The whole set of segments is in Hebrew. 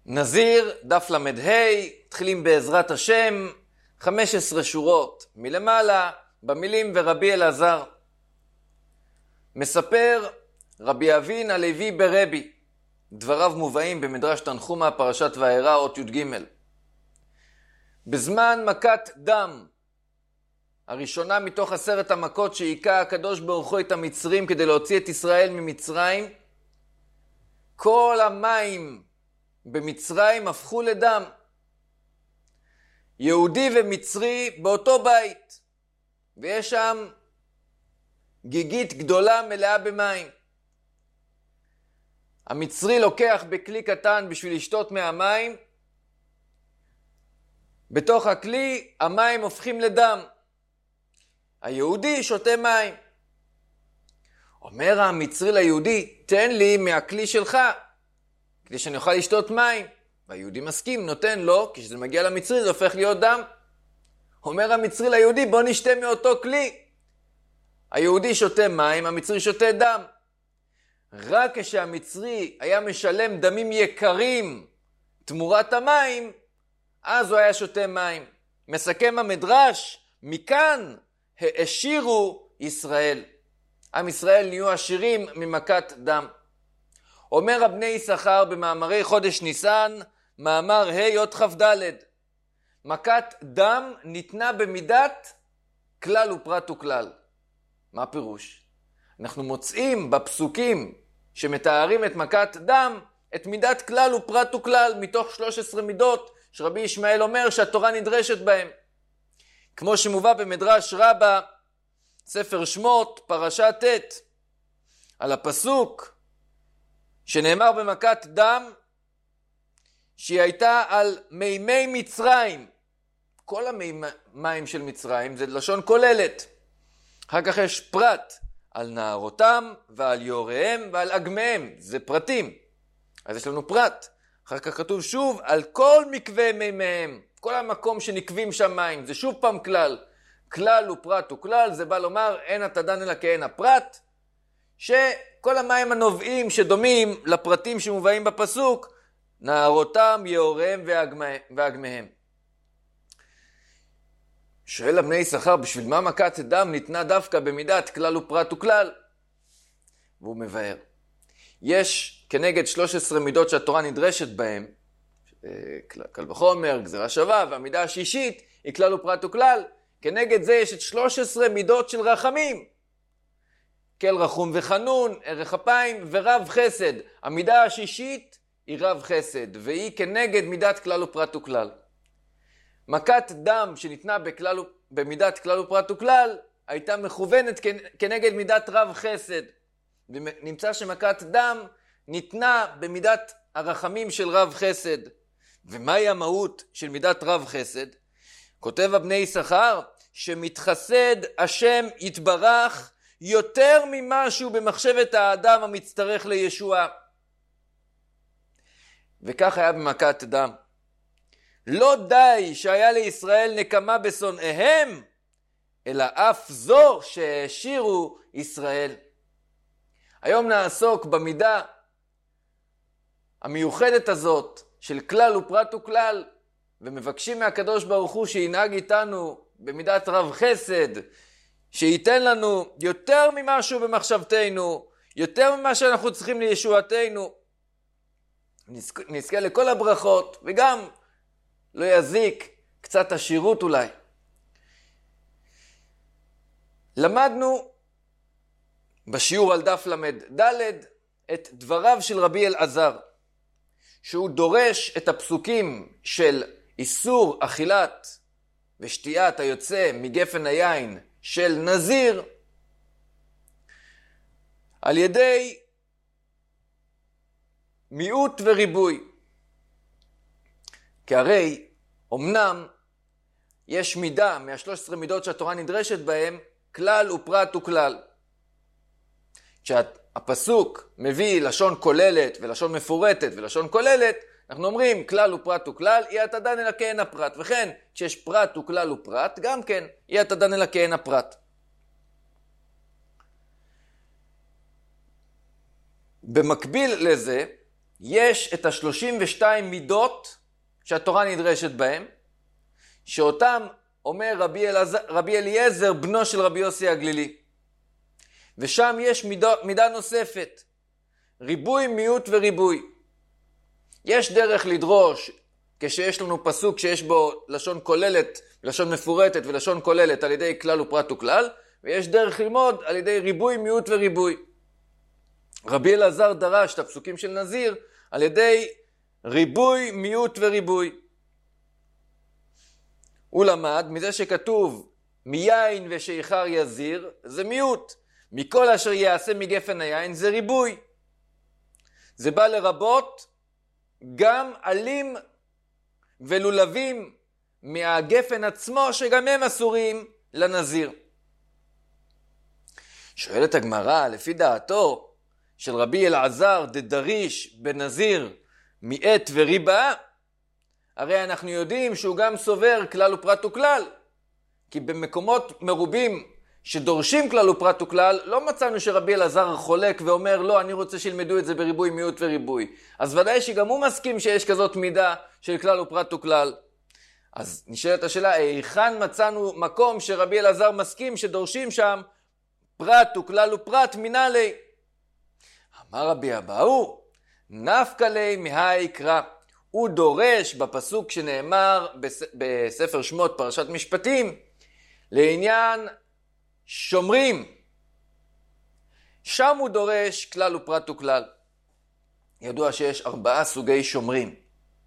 נזיר, דף למד-ה', מתחילים בעזרת השם, 15 שורות מלמעלה, במילים ורבי אלעזר. מספר רבי אבין הלוי ברבי, דבריו מובאים במדרש תנחומא, פרשת וארא, אות י"ג. בזמן מכת דם, הראשונה מתוך 10 המכות שהיכה הקדוש ברוך הוא את המצרים כדי להוציא את ישראל ממצרים, כל המים במצרים הפכו לדם. יהודי ומצרי באותו בית, ויש שם גיגית גדולה מלאה במים. המצרי לוקח בכלי קטן בשביל לשתות מהמים, בתוך הכלי המים הופכים לדם. היהודי שותה מים. אומר המצרי ליהודי, תן לי מהכלי שלך כדי שאני אוכל לשתות מים. והיהודי מסכים, נותן לו, כשזה מגיע למצרי זה הופך להיות דם. אומר המצרי ליהודי, בוא נשתה מאותו כלי. היהודי שותה מים, המצרי שותה דם. רק כשהמצרי היה משלם דמים יקרים תמורת המים, אז הוא היה שותה מים. מסכם המדרש, מכאן העשירו ישראל. עם ישראל נהיו עשירים ממכת דם. אומר רבני יששכר במאמרי חודש ניסן, מאמר ה' אות כ"ד, מכת דם ניתנה במידת כלל ופרט וכלל. מה הפירוש? אנחנו מוצאים בפסוקים שמתארים את מכת דם את מידת כלל ופרט וכלל מתוך 13 מידות שרבי ישמעאל אומר שהתורה נדרשת בהם. כמו שמובא במדרש רבה, ספר שמות, פרשת ט', על הפסוק שנאמר במכת דם שהיא הייתה על מימי מצרים. כל המים של מצרים זה לשון כוללת. אחר כך יש פרט על נהרותם ועל יוריהם ועל אגמיהם, זה פרטים. אז יש לנו פרט. אחר כך כתוב שוב על כל מקווה מימיהם, כל המקום שנקבים שם מים, זה שוב פעם כלל. כלל ופרט וכלל, זה בא לומר אין התדן אלא כאין הפרט, שכל המים הנובעים שדומים לפרטים שמובאים בפסוק, נהרותם, יוריהם ואגמיהם. שואל בני יששכר, בשביל מה מכת דם ניתנה דווקא במידת כלל ופרט וכלל? והוא מבאר. יש כנגד 13 מידות שהתורה נדרשת בהם, קל וחומר, גזירה שווה, והמידה השישית היא כלל ופרט וכלל. כנגד זה יש את 13 מידות של רחמים. כל רחום וחנון, ערך אפיים ורב חסד. המידה השישית היא רב חסד, והיא כנגד מידת כלל ופרט וכלל. מכת דם שניתנה במידת כלל ופרט וכלל, הייתה מכוונת כנגד מידת רב חסד. ונמצא שמכת דם ניתנה במידת הרחמים של רב חסד. ומהי המהות של מידת רב חסד? כותב בני יששכר, שמתחסד השם יתברך יותר ממשהו במחשבת האדם המצטרך לישוע. וכך היה במכת דם. לא די שהיה לישראל נקמה בשונאיהם, אלא אף זו שהעשירו ישראל. היום נעסוק במידה המיוחדת הזאת של כלל ופרט וכלל, ומבקשים מהקדוש ברוך הוא שינהג איתנו במידת רב חסד, שייתן לנו יותר ממשהו במחשבתנו, יותר ממה שאנחנו צריכים לישועתנו. נזכה לכל הברכות, וגם לא יזיק קצת עשירות אולי. למדנו בשיעור על דף למד-ד' את דבריו של רבי אלעזר, שהוא דורש את הפסוקים של איסור אכילת ושתיית היוצא מגפן היין של נזיר על ידי מיעוט וריבוי. כי הרי אמנם יש מידה מה-13 מידות שהתורה נדרשת בהם, כלל ופרט וכלל. כשהפסוק מביא לשון כוללת ולשון מפורטת ולשון כוללת, אנחנו אומרים כלל ופרט וכלל, אי התדן אלא כאין הפרט. וכן, כשיש פרט וכלל ופרט, גם כן, אי התדן אלא כאין הפרט. במקביל לזה, יש את ה-32 מידות שהתורה נדרשת בהם, שאותם אומר רבי אליעזר, בנו של רבי יוסי הגלילי. ושם יש מידה נוספת, ריבוי, מיעוט וריבוי. יש דרך לדרוש, כשיש לנו פסוק שיש בו לשון כוללת, לשון מפורטת ולשון כוללת על ידי כלל ופרט וכלל, ויש דרך ללמוד על ידי ריבוי, מיעוט וריבוי. רבי אלעזר דרש את הפסוקים של נזיר על ידי ריבוי, מיעוט וריבוי. הוא למד מזה שכתוב מיין ושיכר יזיר, זה מיעוט. מכל אשר יעשה מגפן היין זה ריבוי. זה בא לרבות גם עלים ולולבים מהגפן עצמו, שגם הם אסורים לנזיר. שואלת הגמרא, לפי דעתו של רבי אלעזר דדריש בנזיר מעט וריבה, הרי אנחנו יודעים שהוא גם סובר כלל ופרט וכלל, כי במקומות מרובים שדורשים כלל ופרט וכלל, לא מצאנו שרבי אלעזר חולק ואומר, לא, אני רוצה שילמדו את זה בריבוי, מיעוט וריבוי. אז ודאי שגם הוא מסכים שיש כזאת מידה של כלל ופרט וכלל. אז נשאלת השאלה, היכן מצאנו מקום שרבי אלעזר מסכים שדורשים שם פרט וכלל ופרט מנהלי? אמר רבי אבאו, נפקא ליה מהיקרא. הוא דורש בפסוק שנאמר בספר שמות פרשת משפטים, לעניין שומרים. שם הוא דורש כלל ופרט וכלל. ידוע שיש 4 סוגי שומרים.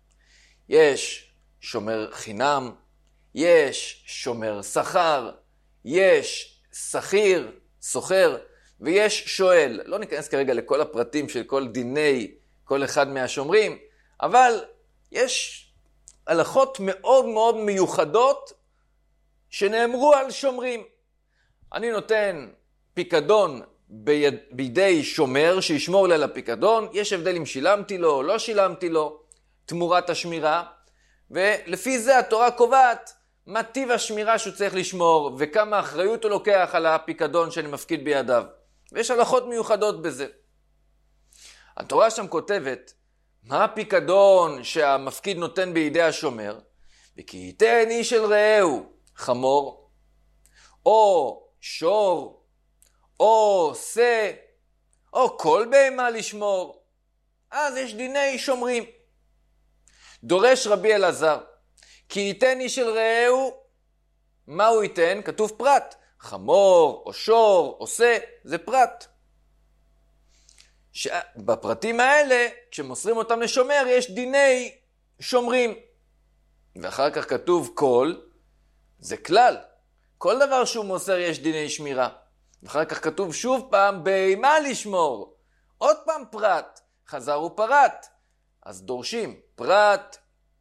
יש שומר חינם, יש שומר שכר, יש שכיר, סוחר, ויש שואל. לא ניכנס כרגע לכל הפרטים של כל דיני כל אחד מהשומרים, אבל יש הלכות מאוד מאוד מיוחדות שנאמרו על שומרים. אני נותן פיקדון בידי שומר שישמור לי על הפיקדון, יש הבדל אם שילמתי לו או לא שילמתי לו, תמורת השמירה, ולפי זה התורה קובעת מה טיב השמירה שהוא צריך לשמור, וכמה אחריות הוא לוקח על הפיקדון שאני מפקיד בידיו. ויש הלכות מיוחדות בזה. התורה שם כותבת, מה הפיקדון שהמפקיד נותן בידי השומר? וכי ייתן איש אל רעהו חמור, או שור, או שא, או כל בהמה לשמור. אז יש דיני שומרים. דורש רבי אלעזר, כי ייתן איש אל רעהו, מה הוא ייתן? כתוב פרט. חמור, או שור, או שא, זה פרט. בפרטים האלה, כשמוסרים אותם לשומר, יש דיני שומרים. ואחר כך כתוב כל, זה כלל. כל דבר שהוא מוסר יש דיני שמירה. ואחר כך כתוב שוב פעם, בהמה לשמור. עוד פעם פרט, חזר ופרט. אז דורשים פרט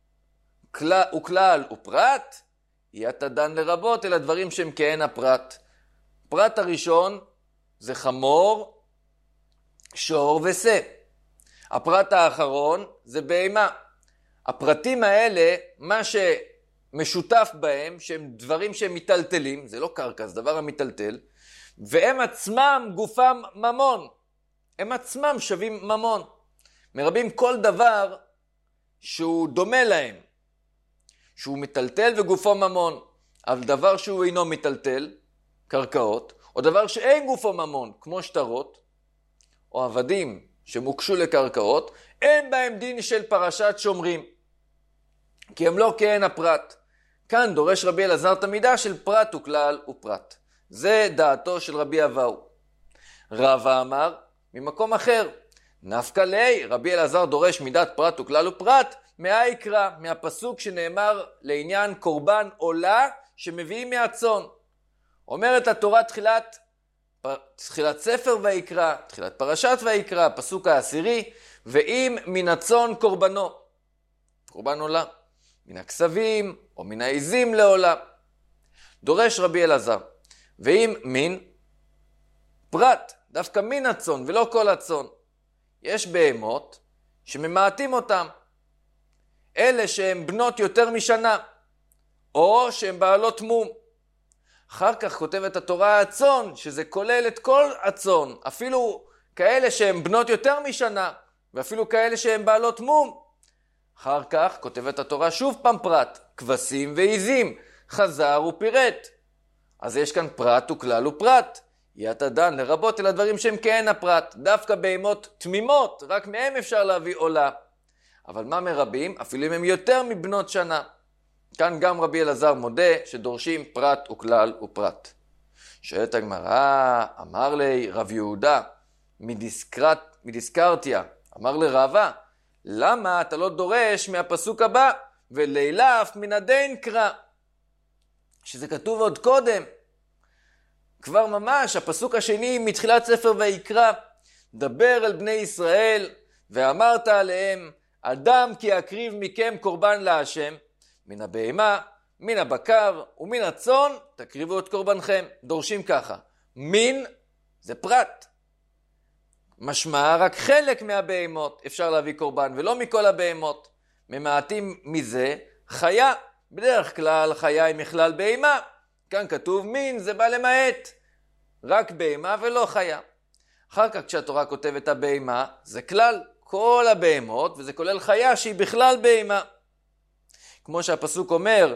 וכלל ופרט, יהיה אתה דן לרבות אל הדברים שהם כהן הפרט. פרט הראשון זה חמור, שור ושא. הפרט האחרון זה בהמה. הפרטים האלה, מה שמשותף בהם, שהם דברים שהם מטלטלים, זה לא קרקע, זה דבר המטלטל, והם עצמם גופם ממון. הם עצמם שווים ממון. מרבים כל דבר שהוא דומה להם, שהוא מטלטל וגופו ממון, אבל דבר שהוא אינו מטלטל, קרקעות, או דבר שאין גופו ממון, כמו שטרות, או עבדים שמוקשו לקרקעות, אין בהם דין של פרשת שומרים, כי הם לא כהן הפרט. כאן דורש רבי אלעזר את המידה של פרט וכלל ופרט. זה דעתו של רבי אבאו. רבא אמר ממקום אחר, נפקא ליה, רבי אלעזר דורש מידת פרט וכלל ופרט, מהיקרא, מהפסוק שנאמר לעניין קורבן עולה שמביאים מהצאן. אומרת התורה תחילת ספר ויקרא, תחילת פרשת ויקרא, פסוק העשירי, ואם מן הצאן קורבנו, קורבן עולה, מן הכסבים או מן העזים לעולה. דורש רבי אלעזר, ואם מן פרט, דווקא מן הצאן ולא כל הצאן. יש בהמות שממעטים אותם, אלה שהן בנות יותר משנה, או שהן בעלות מום. אחר כך כותבת התורה הצאן, שזה כולל את כל הצאן, אפילו כאלה שהן בנות יותר משנה, ואפילו כאלה שהן בעלות מום. אחר כך כותבת התורה שוב פעם פרט, כבשים ועיזים, חזר ופירט. אז יש כאן פרט וכלל ופרט. יהיה אתה דן לרבות אל הדברים שהם כאין הפרט. דווקא בהמות תמימות, רק מהם אפשר להביא עולה. אבל מה מרבים? אפילו אם הם יותר מבנות שנה. כאן גם רבי אלעזר מודה שדורשים פרט וכלל ופרט. שואלת הגמרא, אמר לי רב יהודה מדיסקרטיה, אמר לרבה, למה אתה לא דורש מהפסוק הבא, ולילף מן הדין קרא, שזה כתוב עוד קודם, כבר ממש, הפסוק השני מתחילת ספר ויקרא, דבר אל בני ישראל, ואמרת עליהם, אדם כי אקריב מכם קורבן להשם, מן הבהמה, מן הבקר ומן הצאן, תקריבו את קורבנכם. דורשים ככה, מין זה פרט. משמע רק חלק מהבהמות אפשר להביא קורבן, ולא מכל הבהמות. ממעטים מזה חיה. בדרך כלל חיה היא מכלל בהמה. כאן כתוב מין, זה בא למעט. רק בהמה ולא חיה. אחר כך כשהתורה כותבת הבהמה, זה כלל כל הבהמות, וזה כולל חיה שהיא בכלל בהמה. כמו שהפסוק אומר,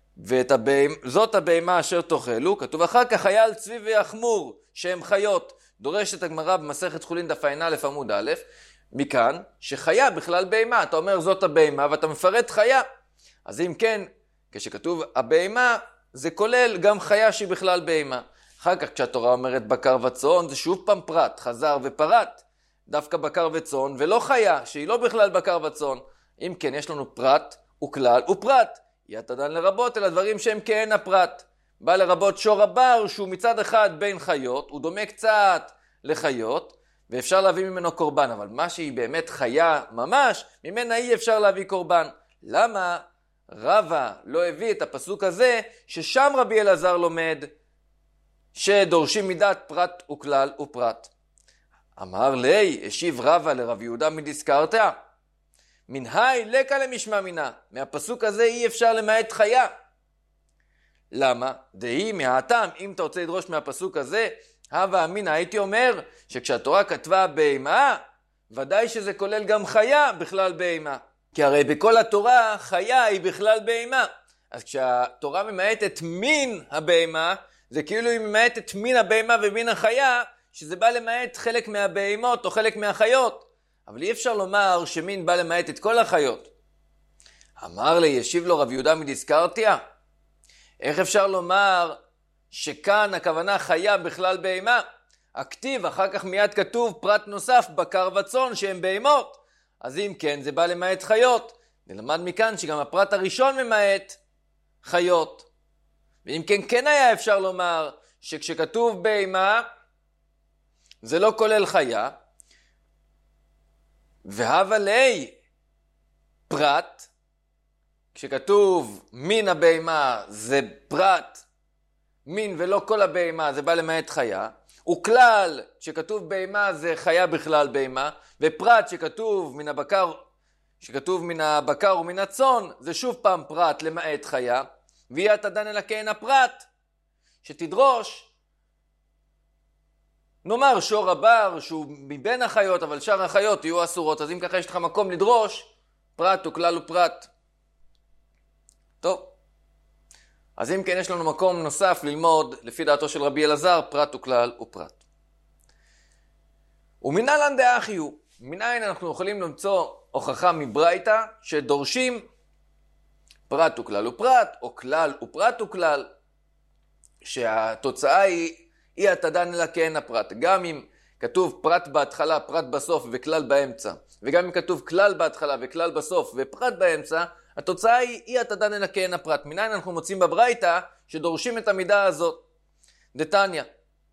זאת הבהמה אשר תאכלו, כתוב אחר כך חיה על צבי ויחמור, שהם חיות. דורשת הגמרא במסכת חולין דף ע"א עמוד א', מכאן שחיה בכלל בהמה. אתה אומר זאת הבהמה ואתה מפרט חיה. אז אם כן, כשכתוב הבהמה, זה כולל גם חיה שהיא בכלל בהמה. אחר כך כשהתורה אומרת בקר וצאן, זה שוב פעם פרט, חזר ופרט. דווקא בקר וצאן ולא חיה, שהיא לא בכלל בקר וצאן. אם כן, יש לנו פרט וכלל ופרט. יהיה אתה דן לרבות אל הדברים שהם כאין הפרט. בא לרבות שור הבר, שהוא מצד אחד בין חיות, הוא דומה קצת לחיות, ואפשר להביא ממנו קורבן, אבל מה שהיא באמת חיה ממש, ממנה אי אפשר להביא קורבן. למה רבא לא הביא את הפסוק הזה, ששם רבי אלעזר לומד, שדורשים מידת פרט וכלל ופרט? אמר לי, השיב רבא לרב יהודה מדיסקרטיה, מנהי לקה למשמע מינה, מהפסוק הזה אי אפשר למעט חיה. למה? דהי מהטעם, אם אתה רוצה לדרוש מהפסוק הזה, הווה אמינא, הייתי אומר שכשהתורה כתבה בהמה, ודאי שזה כולל גם חיה בכלל בהמה. כי הרי בכל התורה חיה היא בכלל בהמה. אז כשהתורה ממעטת מין הבהמה, זה כאילו היא ממעטת מין הבהמה ומין החיה, שזה בא למעט חלק מהבהמות או חלק מהחיות. אבל אי אפשר לומר שמין בא למעט את כל החיות. אמר לי, ישיב לו רב יהודה מדיסקרטיה, איך אפשר לומר שכאן הכוונה חיה בכלל בהמה? הכתיב, אחר כך מיד כתוב פרט נוסף, בקר וצאן, שהם בהמות. אז אם כן, זה בא למעט חיות. נלמד מכאן שגם הפרט הראשון ממעט חיות. ואם כן, כן היה אפשר לומר שכשכתוב בהמה, זה לא כולל חיה. והווה לי פרט, כשכתוב מין הבהמה זה פרט, מין ולא כל הבהמה זה בא למעט חיה, וכלל שכתוב בהמה זה חיה בכלל בהמה, ופרט שכתוב מן הבקר ומן הצאן זה שוב פעם פרט למעט חיה, ויהיה אתה דן אלא כאין הפרט, שתדרוש, נאמר שור הבר שהוא מבין החיות, אבל שאר החיות יהיו אסורות, אז אם ככה יש לך מקום לדרוש פרט וכלל ופרט. טוב, אז אם כן יש לנו מקום נוסף ללמוד לפי דעתו של רבי אלעזר פרט וכלל ופרט. ומנהלן דאחי הוא, מניין אנחנו יכולים למצוא הוכחה מברייתא שדורשים פרט וכלל ופרט, או כלל ופרט וכלל, שהתוצאה היא אתה דן אלא כאין הפרט. גם אם כתוב פרט בהתחלה, פרט בסוף וכלל באמצע, וגם אם כתוב כלל בהתחלה וכלל בסוף ופרט באמצע, התוצאה היא אתה דן אלא כאין הפרט. מניין אנחנו מוצאים בברייתא שדורשים את המידה הזאת. דתניא,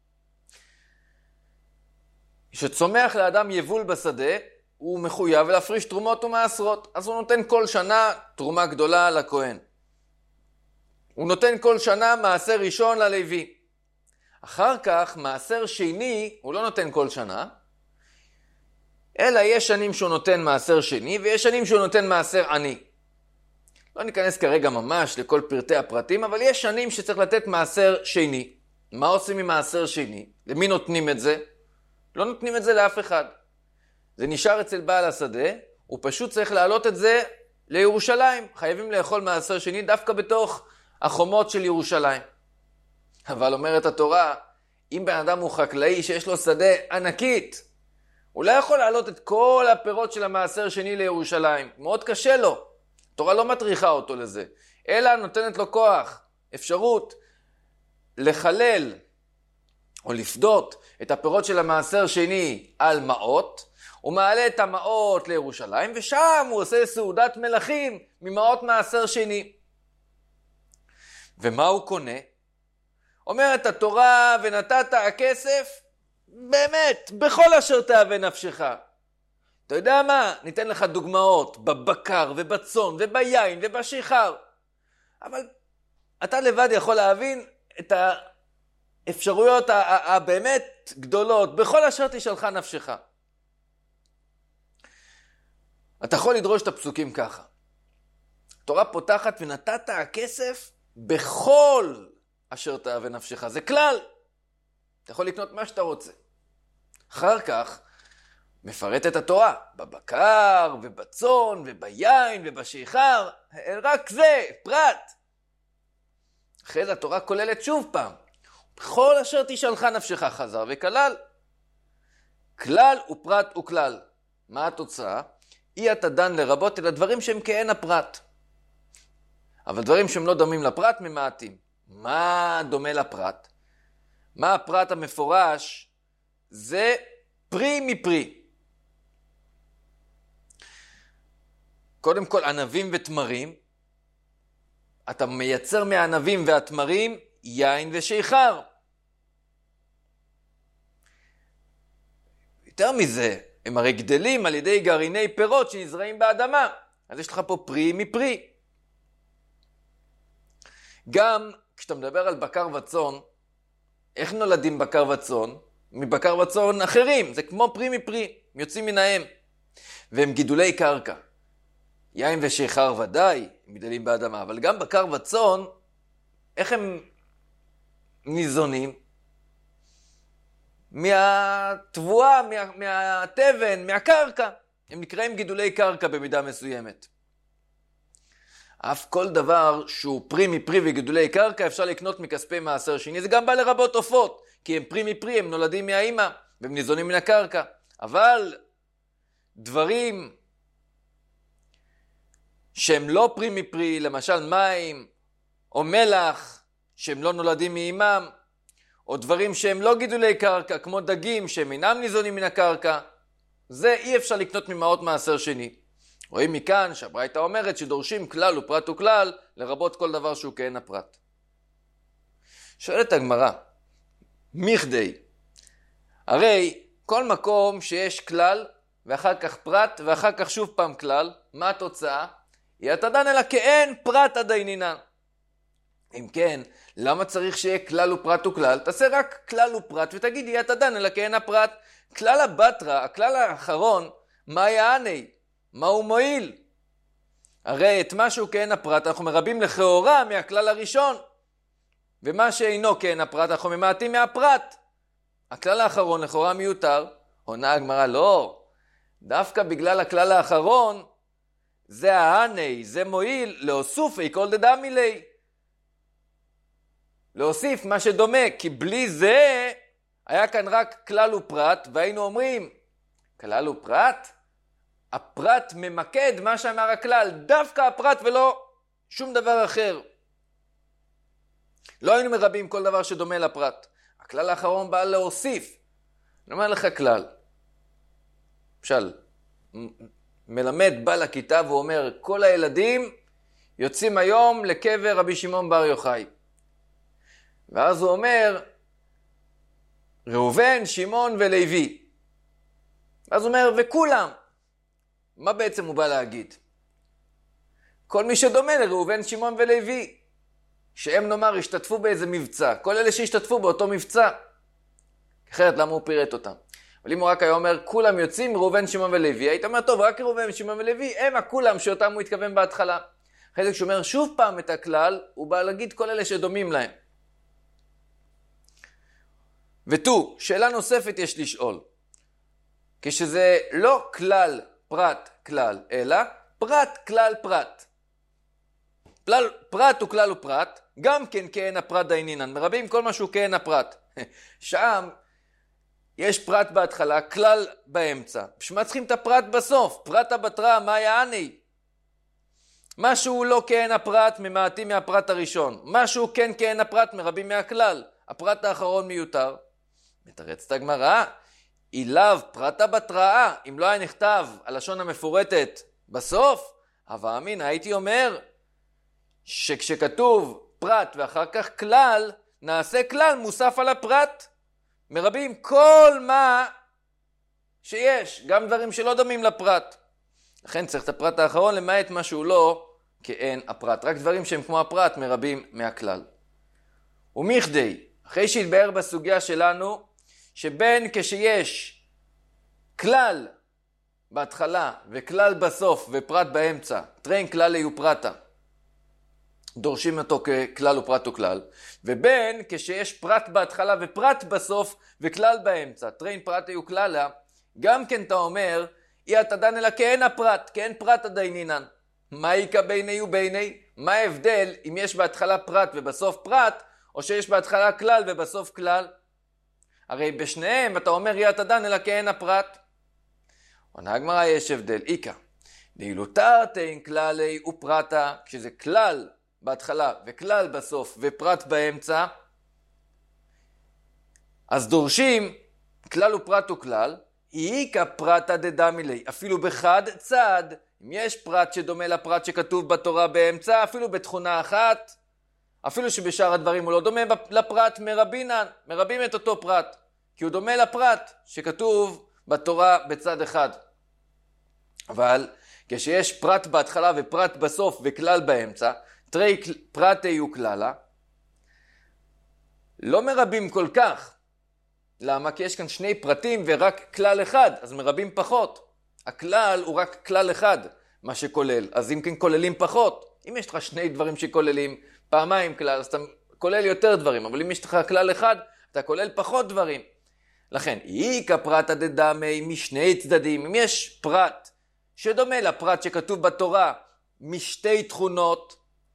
שצומח לאדם יבול בשדה, הוא מחויב להפריש תרומות ומעשרות. אז הוא נותן כל שנה תרומה גדולה לכהן. הוא נותן כל שנה מעשר ראשון ללוי. אחר כך מעשר שני הוא לא נותן כל שנה, אלא יש שנים שהוא נותן מעשר שני ויש שנים שהוא נותן מעשר עני. לא ניכנס כרגע ממש לכל פרטי הפרטים, אבל יש שנים שצריך לתת מעשר שני. מה עושים עם מעשר שני? למי נותנים את זה? לא נותנים את זה לאף אחד. זה נשאר אצל בעל השדה, הוא פשוט צריך להעלות את זה לירושלים. חייבים לאכול מעשר שני דווקא בתוך החומות של ירושלים. אבל אומרת התורה, אם בן אדם הוא חקלאי שיש לו שדה ענקית, הוא לא יכול להעלות את כל הפירות של המעשר שני לירושלים. מאוד קשה לו. התורה לא מטריחה אותו לזה, אלא נותנת לו כוח, אפשרות לחלל או לפדות את הפירות של המעשר שני על מעות, הוא מעלה את המעות לירושלים, ושם הוא עושה סעודת מלכים ממעות מעשר שני. ומה הוא קונה? אומרת התורה, ונתת הכסף, באמת, בכל אשר תאווה נפשך. אתה יודע מה? ניתן לך דוגמאות בבקר ובצאן וביין ובשיכר. אבל אתה לבד יכול להבין את האפשרויות הבאמת גדולות בכל אשר תשאלך נפשך. אתה יכול לדרוש את הפסוקים ככה. התורה פותחת ונתת הכסף בכל אשר תאווה נפשך. זה כלל. אתה יכול לקנות מה שאתה רוצה. אחר כך מפרט את התורה בבקר ובצאן וביין ובשיכר. רק זה, פרט. אחרי זה התורה כוללת שוב פעם. בכל אשר תשאלך נפשך חזר וכלל. כלל ופרט וכלל. מה התוצאה? אי אתה דן לרבות אל הדברים שהם כעין הפרט. אבל דברים שהם לא דומים לפרט ממעטים. מה דומה לפרט? מה הפרט המפורש? זה פרי מפרי. קודם כל ענבים ותמרים. אתה מייצר מהענבים והתמרים יין ושיכר. יותר מזה, הם הרי גדלים על ידי גרעיני פירות שנזרעים באדמה. אז יש לך פה פרי מפרי. גם כשאתה מדבר על בקר וצאן, איך נולדים בקר וצאן? מבקר וצאן אחרים, זה כמו פרי מפרי, יוצאים מן האם. והם גידולי קרקע. יין ושיכר ודאי, הם גדלים באדמה, אבל גם בקר וצאן, איך הם ניזונים? מהתבואה, מהטבן, מהקרקע. הם נקראים גידולי קרקע במידה מסוימת. אף כל דבר שהוא פרי מפרי וגידולי קרקע אפשר לקנות מכספי מעשר שני. זה גם בא לרבות עופות, כי הם פרי מפרי, הם נולדים מהאימא, והם ניזונים מן הקרקע. אבל דברים שהם לא פרי מפרי, למשל מים או מלח, שהם לא נולדים מאימם, או דברים שהם לא גידולי קרקע, כמו דגים שהם אינם ניזונים מן הקרקע, זה אי אפשר לקנות ממעות מעשר שני. רואים מכאן שהברייתא אומרת שדורשים כלל ופרט וכלל, לרבות כל דבר שהוא כעין הפרט. שואלת הגמרא, מכדי, הרי כל מקום שיש כלל, ואחר כך פרט, ואחר כך שוב פעם כלל, מה התוצאה? היא התדן אלא כעין פרט הדיינינן. אם כן, למה צריך שיהיה כלל ופרט וכלל? תעשה רק כלל ופרט ותגיד היא התדן אלא כעין הפרט. כלל הבטרה, הכלל האחרון, מה יעני? מה הוא מועיל? הרי את משהו כעין הפרט אנחנו מרבים לכאורה מהכלל הראשון. ומה שאינו כעין הפרט אנחנו ממעטים מהפרט. הכלל האחרון לכאורה מיותר. עונה הגמרא לא. דווקא בגלל הכלל האחרון, זה העני, זה מועיל להוסיפי כל דדמי לי. להוסיף מה שדומה, כי בלי זה היה כאן רק כלל ופרט, והיינו אומרים, כלל ופרט? הפרט ממקד מה שאמר הכלל, דווקא הפרט ולא שום דבר אחר. לא היינו מרבים כל דבר שדומה לפרט. הכלל האחרון בא להוסיף. אני אומר לך כלל. למשל, מלמד בא לכיתה ואומר, כל הילדים יוצאים היום לקבר רבי שמעון בר יוחאי. ואז הוא אומר, ראובן, שמעון ולוי. ואז הוא אומר, וכולם. מה בעצם הוא בא להגיד? כל מי שדומה לראובן, שמעון ולוי. שהם נאמר השתתפו באיזה מבצע. כל אלה שהשתתפו באותו מבצע. אחרת למה הוא פירט אותם? אבל אם הוא רק היה אומר, כולם יוצאים ראובן, שמעון ולוי, היית אומר, טוב, רק ראובן, שמעון ולוי, הם הכולם שאותם הוא התכוון בהתחלה. אחרי זה כשהוא אומר שוב פעם את הכלל, הוא בא להגיד כל אלה שדומים להם. ותו, שאלה נוספת יש לשאול. כשזה לא כלל פרט כלל, אלא פרט כלל פרט. פרט הוא כלל הוא פרט, גם כן כאין הפרט דיינינן. מרבים כל משהו כאין הפרט. שם יש פרט בהתחלה, כלל באמצע. בשביל צריכים את הפרט בסוף? פרט הבטרה, מה יעני? משהו לא כאין הפרט, ממעטים מהפרט הראשון. משהו כן כאין הפרט, מרבים מהכלל. הפרט האחרון מיותר. מתרצת הגמרא, אילב פרט הבטרה, אם לא היה נכתב הלשון המפורטת בסוף, אבל אמין, הייתי אומר שכשכתוב פרט ואחר כך כלל, נעשה כלל מוסף על הפרט. מרבים כל מה שיש, גם דברים שלא דומים לפרט. לכן צריך את הפרט האחרון למעט משהו לא כאין הפרט. רק דברים שהם כמו הפרט מרבים מהכלל. ומכדי, אחרי שהתבאר בסוגיה שלנו, שבין כשיש כלל בהתחלה וכלל בסוף ופרט באמצע, טרין כלל היו פרטה, דורשים אותו ככלל ופרט וכלל, ובין כשיש פרט בהתחלה ופרט בסוף וכלל באמצע, טרין פרט היו כללה, גם כן אתה אומר, אי אתה דן אלא כאין הפרט, כאין פרט הדיינינן. מה יקה ביני וביני? מה ההבדל אם יש בהתחלה פרט ובסוף פרט, או שיש בהתחלה כלל ובסוף כלל? הרי בשניהם אתה אומר אי אתה דן אלא כאין הפרט. עונה הגמרא יש הבדל, איקה. דאילו תרתין כללי ופרטה, כשזה כלל בהתחלה וכלל בסוף ופרט באמצע, אז דורשים כלל ופרט וכלל, איקה פרטה דדמילי, אפילו בחד צד, אם יש פרט שדומה לפרט שכתוב בתורה באמצע, אפילו בתכונה אחת, אפילו שבשאר הדברים הוא לא דומה לפרט, מרבים את אותו פרט, כי הוא דומה לפרט שכתוב בתורה בצד אחד. אבל כשיש פרט בהתחלה ופרט בסוף וכלל באמצע, תרי פרט היו כללה, לא מרבים כל כך. למה? כי יש כאן שני פרטים ורק כלל אחד, אז מרבים פחות. הכלל הוא רק כלל אחד, מה שכולל, אז אם כן כוללים פחות. אם יש לך שני דברים שכוללים פעמיים כלל, אז אתה כולל יותר דברים, אבל אם יש לך כלל אחד, אתה כולל פחות דברים. לכן, איקה פרטה דדמי משני צדדים, אם יש פרט שדומה לפרט שכתוב בתורה משתי תכונות,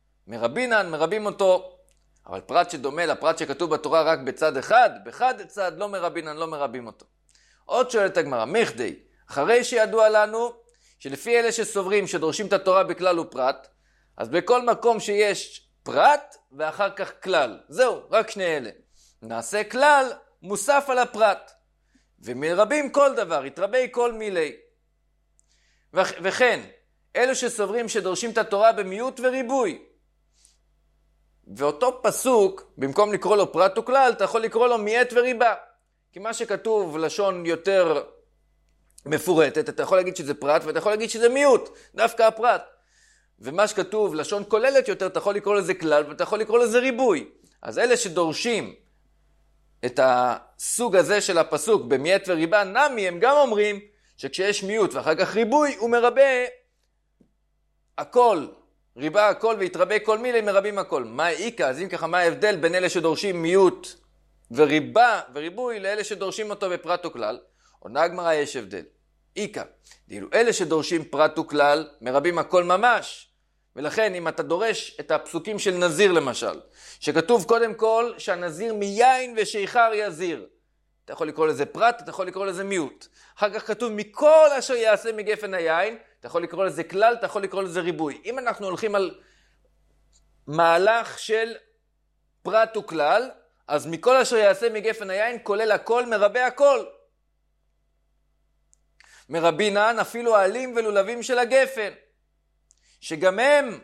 מרבים אותו, אבל פרט שדומה לפרט שכתוב בתורה רק בצד אחד, בחד צד לא מרבים אותו. עוד שואלת הגמרא, מכדי, אחרי שידוע לנו שלפי אלה שסוברים שדורשים את התורה בכלל ופרט, אז בכל מקום שיש פרט ואחר כך כלל, זהו, רק שני אלה. נעשה כלל מוסף על הפרט, ומרבים כל דבר, יתרבי כל מילי. וכן, אלו שסוברים שדורשים את התורה במיעוט וריבוי, ואותו פסוק, במקום לקרוא לו פרט וכלל, אתה יכול לקרוא לו מיעט וריבה. כי מה שכתוב לשון יותר מפורטת, אתה יכול להגיד שזה פרט, ואתה יכול להגיד שזה מיעוט, דווקא הפרט. ומה שכתוב לשון כוללת יותר, אתה יכול לקרוא לזה כלל, ואתה יכול לקרוא לזה ריבוי. אז אלה שדורשים את הסוג הזה של הפסוק במיעט וריבה, נמי, הם גם אומרים שכשיש מיעוט ואחר כך ריבוי, הוא מרבה הכל. ריבה הכל ויתרבה כל מילי, מרבים הכל. מה איקה? אז אם ככה, מה ההבדל בין אלה שדורשים מיעוט וריבה וריבוי לאלה שדורשים אותו בפרט וכלל? עונה הגמרא יש הבדל. איקה, דאילו אלה שדורשים פרט וכלל, מרבים הכל ממש. ולכן אם אתה דורש את הפסוקים של נזיר למשל, שכתוב קודם כל שהנזיר מיין ושיכר יזיר, אתה יכול לקרוא לזה פרט, אתה יכול לקרוא לזה מיעוט. אחר כך כתוב מכל אשר יעשה מגפן היין, אתה יכול לקרוא לזה כלל, אתה יכול לקרוא לזה ריבוי. אם אנחנו הולכים על מהלך של פרט וכלל, אז מכל אשר יעשה מגפן היין, כולל הכל, מרבה הכל. מרבינן אפילו העלים ולולבים של הגפן, שגם הם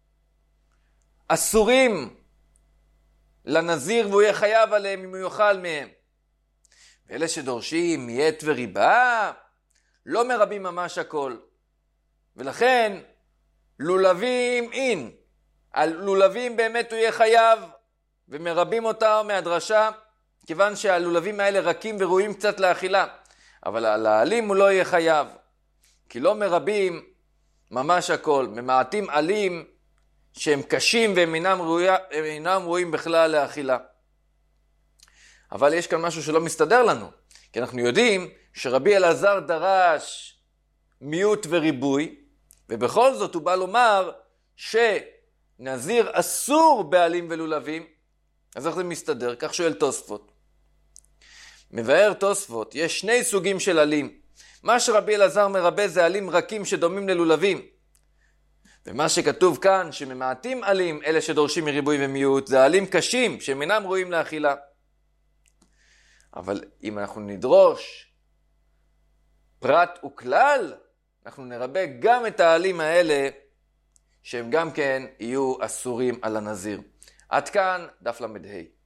אסורים לנזיר והוא יהיה חייב עליהם אם הוא יאכל מהם. ואלה שדורשים מיעט וריבה, לא מרבים ממש הכל. ולכן, לולבים אין. על לולבים באמת הוא יהיה חייב, ומרבים אותה מהדרשה, כיוון שהלולבים האלה רכים וראויים קצת לאכילה. אבל על העלים הוא לא יהיה חייב. כי לא מרבים ממש הכל. ממעטים עלים שהם קשים והם אינם ראויים בכלל לאכילה. אבל יש כאן משהו שלא מסתדר לנו. כי אנחנו יודעים שרבי אלעזר דרש מיעוט וריבוי, ובכל זאת הוא בא לומר שנזיר אסור בעלים ולולבים. אז איך זה מסתדר? כך שואל תוספות. מבאר תוספות, יש שני סוגים של עלים. מה שרבי אלעזר מרבה זה עלים רכים שדומים ללולבים. ומה שכתוב כאן, שממעטים עלים, אלה שדורשים מריבוי ומיעוט, זה עלים קשים, שהם אינם ראויים לאכילה. אבל אם אנחנו נדרוש פרט וכלל, אנחנו נרבה גם את העלים האלה, שהם גם כן יהיו אסורים על הנזיר. עד כאן דף למד ה'.